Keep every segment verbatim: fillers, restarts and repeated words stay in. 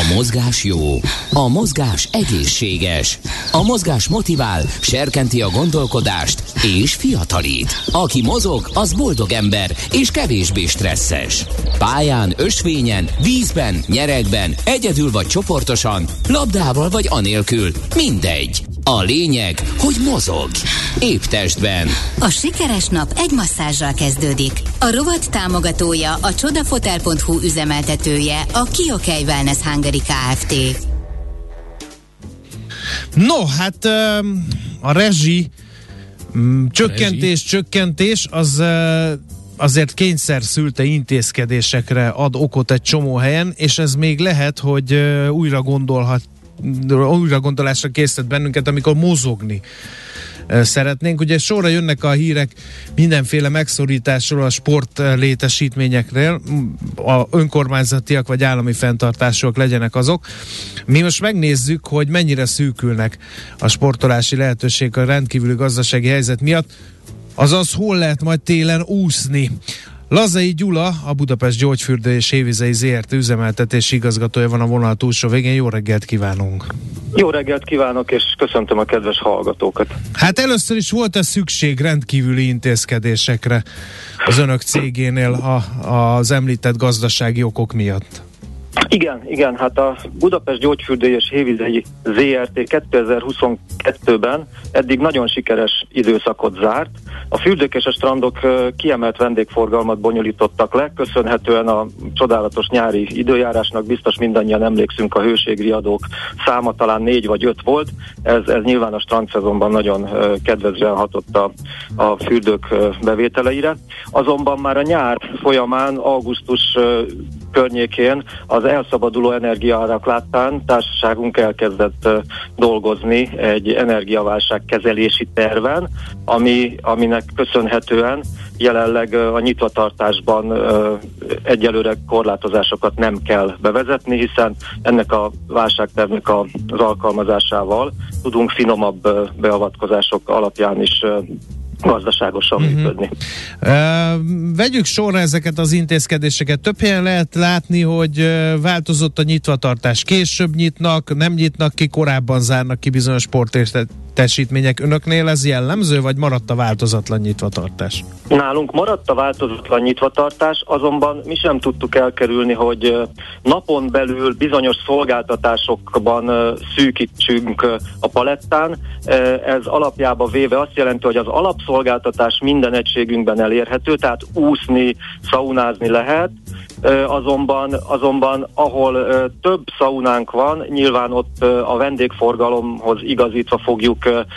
A mozgás jó, a mozgás egészséges, a mozgás motivál, serkenti a gondolkodást és fiatalít. Aki mozog, az boldog ember és kevésbé stresszes. Pályán, ösvényen, vízben, nyeregben, egyedül vagy csoportosan, labdával vagy anélkül, mindegy. A lényeg, hogy mozog. Épp testben. A sikeres nap egy masszázsal kezdődik. A rovat támogatója, a csodafotel pont hu üzemeltetője, a Kiokei Wellness Hungary Kft. No, hát a rezsi csökkentés, csökkentés az azért kényszer szülte intézkedésekre ad okot egy csomó helyen, és ez még lehet, hogy újra gondolhat újra gondolásra készített bennünket, amikor mozogni szeretnénk. Ugye sorra jönnek a hírek mindenféle megszorításról a sport létesítményekről, a önkormányzatiak vagy állami fenntartások legyenek azok. Mi most megnézzük, hogy mennyire szűkülnek a sportolási lehetőségek a rendkívüli gazdasági helyzet miatt, azaz hol lehet majd télen úszni. Lazai Gyula, a Budapest Gyógyfürdő és Hévizei zé er té üzemeltetési igazgatója van a vonal túlsó végén. Jó reggelt kívánunk! Jó reggelt kívánok, és köszöntöm a kedves hallgatókat! Hát először is volt-e szükség rendkívüli intézkedésekre az önök cégénél a, az említett gazdasági okok miatt? Igen, igen, hát a Budapest Gyógyfürdő és Hévizei zé er té kétezer-huszonkettőben eddig nagyon sikeres időszakot zárt. A fürdők és a strandok kiemelt vendégforgalmat bonyolítottak le, köszönhetően a csodálatos nyári időjárásnak, biztos mindannyian emlékszünk, a hőségriadók száma talán négy vagy öt volt, ez, ez nyilván a strandszezonban nagyon kedvezően hatott a, a fürdők bevételeire. Azonban már a nyár folyamán, augusztus környékén az elszabaduló energiaárak láttán társaságunk elkezdett uh, dolgozni egy energiaválság kezelési terven, ami, aminek köszönhetően jelenleg uh, a nyitvatartásban uh, egyelőre korlátozásokat nem kell bevezetni, hiszen ennek a válságtervnek az alkalmazásával tudunk finomabb uh, beavatkozások alapján is uh, gazdaságosan uh-huh. működni. Uh, vegyük sorra ezeket az intézkedéseket. Több helyen lehet látni, hogy uh, változott a nyitvatartás. Később nyitnak, nem nyitnak ki, korábban zárnak ki bizonyos sportlétesítmények. Önöknél ez jellemző, vagy maradt a változatlan nyitvatartás? Nálunk maradt a változatlan nyitvatartás, azonban mi sem tudtuk elkerülni, hogy uh, napon belül bizonyos szolgáltatásokban uh, szűkítsünk uh, a palettán. Uh, ez alapjába véve azt jelenti, hogy az alapszolgáltatás minden egységünkben elérhető, tehát úszni, szaunázni lehet, azonban, azonban ahol több szaunánk van, nyilván ott a vendégforgalomhoz igazítva fogjuk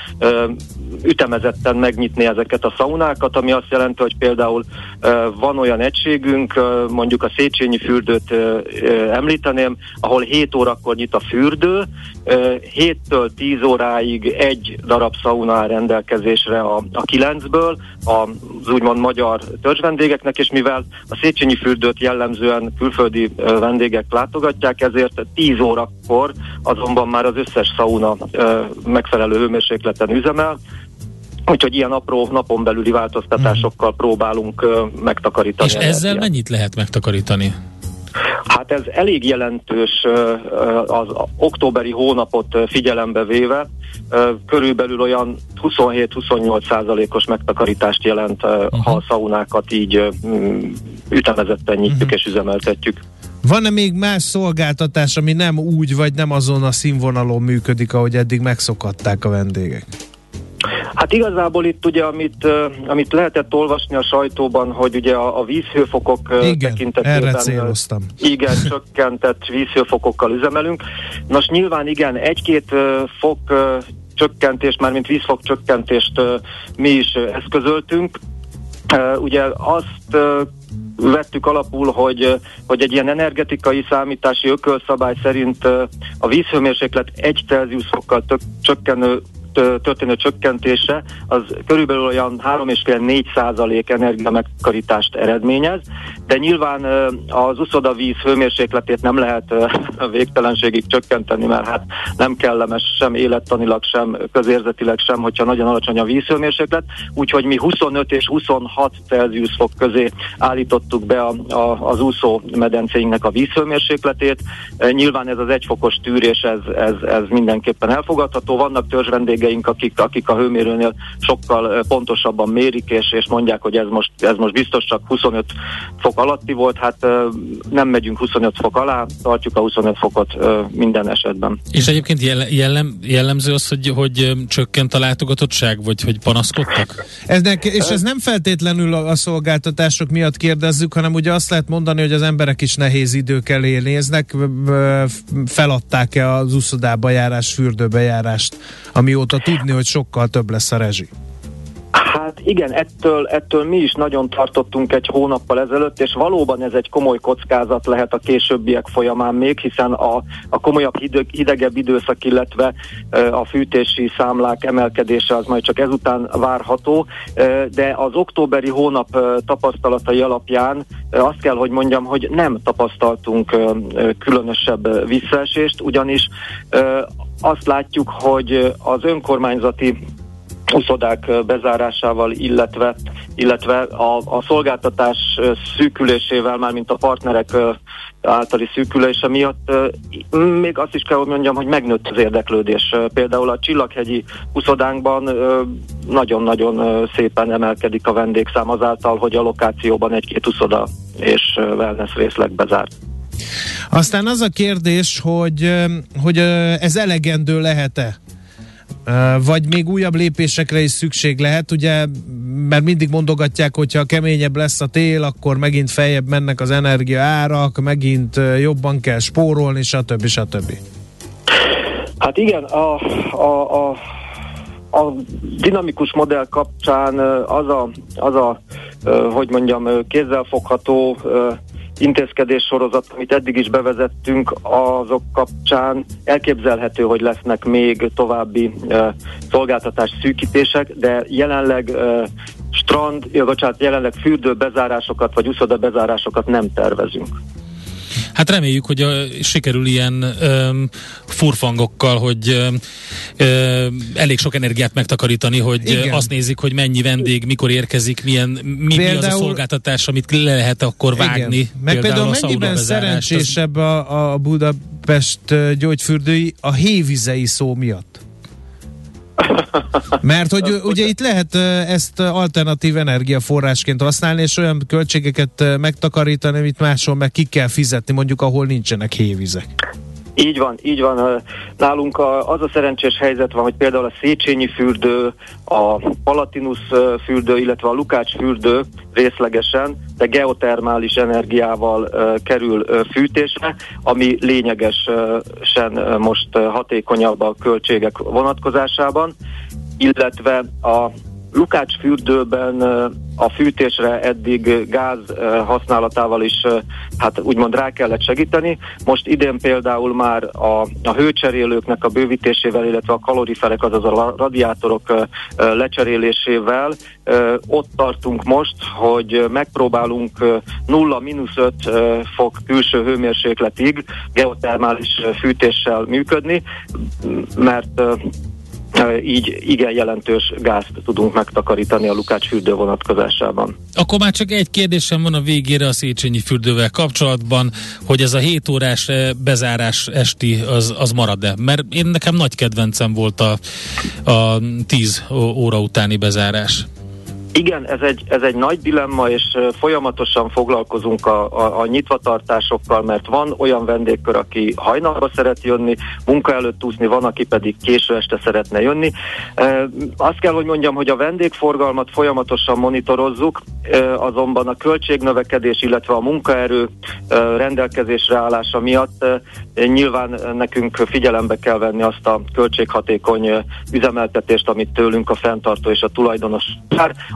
ütemezetten megnyitni ezeket a szaunákat, ami azt jelenti, hogy például van olyan egységünk, mondjuk a Széchenyi fürdőt említeném, ahol hét órakor nyit a fürdő, héttől tíz óráig egy darab szauna áll rendelkezésre a, a kilencből, az úgymond magyar törzsvendégeknek, és mivel a Széchenyi fürdőt jellemzően külföldi vendégek látogatják, ezért tíz órakor azonban már az összes szauna megfelelő hőmérsékleten üzemel, úgyhogy ilyen apró napon belüli változtatásokkal hmm. próbálunk uh, megtakarítani. És ezzel energiát. Mennyit lehet megtakarítani? Hát ez elég jelentős, uh, az októberi hónapot figyelembe véve, uh, körülbelül olyan huszonhét-huszonnyolc százalékos megtakarítást jelent, uh, uh-huh. ha a szaunákat így uh, ütemezetten nyitjuk uh-huh. és üzemeltetjük. Van-e még más szolgáltatás, ami nem úgy, vagy nem azon a színvonalon működik, ahogy eddig megszokhatták a vendégek? Hát igazából itt ugye, amit, uh, amit lehetett olvasni a sajtóban, hogy ugye a, a vízhőfokok uh, igen, tekintetében erre céloztam. Igen, csökkentett vízhőfokokkal üzemelünk. Nos, nyilván igen, egy-két uh, fok uh, csökkentést, mármint vízfok csökkentést uh, mi is uh, eszközöltünk. Uh, ugye azt uh, vettük alapul, hogy, hogy egy ilyen energetikai számítási ökölszabály szerint uh, a vízhőmérséklet egy Celsius fokkal tök, csökkenő történő csökkentése az körülbelül olyan három egész öt-négy százalék energia megtakarítást eredményez, de nyilván az uszodavíz hőmérsékletét nem lehet végtelenségig csökkenteni, mert hát nem kellemes sem élettanilag, sem közérzetileg sem, hogyha nagyon alacsony a vízhőmérséklet, úgyhogy mi huszonöt és huszonhat Celsius fok közé állítottuk be a, a, az úszó medencéinknek a vízhőmérsékletét. Nyilván ez az egyfokos tűrés, ez, ez, ez mindenképpen elfogadható. Vannak törzsvendégeink, akik, akik a hőmérőnél sokkal pontosabban mérik, és, és mondják, hogy ez most, ez most biztos csak huszonöt fok alatti volt, hát nem megyünk huszonöt fok alá, tartjuk a huszonöt fokot minden esetben. És egyébként jellem, jellemző az, hogy, hogy csökkent a látogatottság, vagy hogy panaszkodtak? Eznek, és ez nem feltétlenül a, a szolgáltatások miatt kérdezzük, hanem ugye azt lehet mondani, hogy az emberek is nehéz idők elé néznek, feladták-e az uszodába járás, fürdőbe járást, amióta tudni, hogy sokkal több lesz a rezsi. Hát igen, ettől, ettől mi is nagyon tartottunk egy hónappal ezelőtt, és valóban ez egy komoly kockázat lehet a későbbiek folyamán még, hiszen a, a komolyabb hideg, hidegebb időszak, illetve a fűtési számlák emelkedése az majd csak ezután várható, de az októberi hónap tapasztalatai alapján azt kell, hogy mondjam, hogy nem tapasztaltunk különösebb visszaesést, ugyanis azt látjuk, hogy az önkormányzati uszodák bezárásával, illetve, illetve a, a szolgáltatás szűkülésével, mármint a partnerek általi szűkülése miatt még azt is kell, hogy mondjam, hogy megnőtt az érdeklődés. Például a Csillaghegyi uszodánkban nagyon-nagyon szépen emelkedik a vendégszám azáltal, hogy a lokációban egy-két uszoda és wellness részleg bezárt. Aztán az a kérdés, hogy, hogy ez elegendő lehet-e? Vagy még újabb lépésekre is szükség lehet, ugye, mert mindig mondogatják, hogyha keményebb lesz a tél, akkor megint feljebb mennek az energia árak, megint jobban kell spórolni, stb. stb. Hát igen, a, a, a, a dinamikus modell kapcsán az a, az a hogy mondjam, kézzelfogható intézkedés sorozat, amit eddig is bevezettünk, azok kapcsán elképzelhető, hogy lesznek még további uh, szolgáltatás szűkítések, de jelenleg uh, strand, bocsánat, jelenleg fürdő bezárásokat vagy uszoda bezárásokat nem tervezünk. Hát reméljük, hogy a, sikerül ilyen öm, furfangokkal, hogy öm, öm, elég sok energiát megtakarítani, hogy igen. Azt nézik, hogy mennyi vendég, mikor érkezik, milyen, mi, például, mi az a szolgáltatás, amit le lehet akkor vágni. Igen. Meg például, például mennyiben szerencsésebb a, a Budapest gyógyfürdői a hévizei szó miatt? Mert hogy ugye itt lehet ezt alternatív energiaforrásként használni, és olyan költségeket megtakarítani, amit máshol meg ki kell fizetni, mondjuk ahol nincsenek hévizek. Így van, így van. Nálunk az a szerencsés helyzet van, hogy például a Széchenyi fürdő, a Palatinus fürdő, illetve a Lukács fürdő részlegesen, de geotermális energiával uh, kerül uh, fűtésre, ami lényegesen most uh, hatékonyabb a költségek vonatkozásában, illetve a Lukács fürdőben a fűtésre eddig gáz használatával is hát úgymond rá kellett segíteni. Most idén például már a, a hőcserélőknek a bővítésével, illetve a kaloriferek, azaz a radiátorok lecserélésével ott tartunk most, hogy megpróbálunk nulla mínusz öt fok külső hőmérsékletig geotermális fűtéssel működni, mert így igen jelentős gázt tudunk megtakarítani a Lukács fürdő vonatkozásában. Akkor már csak egy kérdésem van a végére a Széchenyi fürdővel kapcsolatban, hogy ez a hét órás bezárás esti az, az marad-e? Mert én nekem nagy kedvencem volt a, a tíz óra utáni bezárás. Igen, ez egy, ez egy nagy dilemma, és folyamatosan foglalkozunk a, a, a nyitvatartásokkal, mert van olyan vendégkör, aki hajnalba szeret jönni, munka előtt úszni, van, aki pedig késő este szeretne jönni. E, azt kell, hogy mondjam, hogy a vendégforgalmat folyamatosan monitorozzuk, e, azonban a költségnövekedés, illetve a munkaerő e, rendelkezésre állása miatt e, nyilván nekünk figyelembe kell venni azt a költséghatékony üzemeltetést, amit tőlünk a fenntartó és a tulajdonos vár.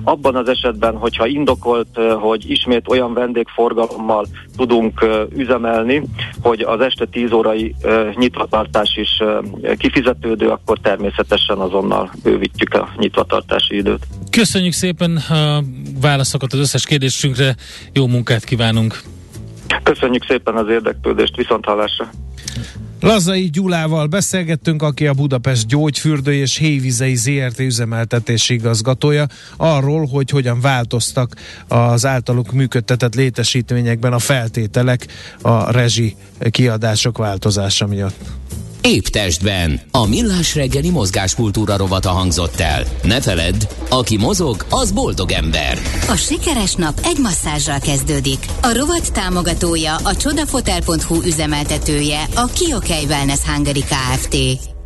Abban az esetben, hogyha indokolt, hogy ismét olyan vendégforgalommal tudunk üzemelni, hogy az este tíz órai nyitvatartás is kifizetődő, akkor természetesen azonnal bővítjük a nyitvatartási időt. Köszönjük szépen a válaszokat az összes kérdésünkre, jó munkát kívánunk! Köszönjük szépen az érdeklődést, viszonthallásra! Lazai Gyulával beszélgettünk, aki a Budapest Gyógyfürdő és Hévizei zé er té üzemeltetési igazgatója, arról, hogy hogyan változtak az általuk működtetett létesítményekben a feltételek a rezsi kiadások változása miatt. Épp testben. A Millás reggeli mozgáskultúra rovata hangzott el. Ne feledd, aki mozog, az boldog ember. A sikeres nap egy masszázsal kezdődik. A rovat támogatója, a csodafotel pont hu üzemeltetője, a Kiokei Wellness Hungary Kft.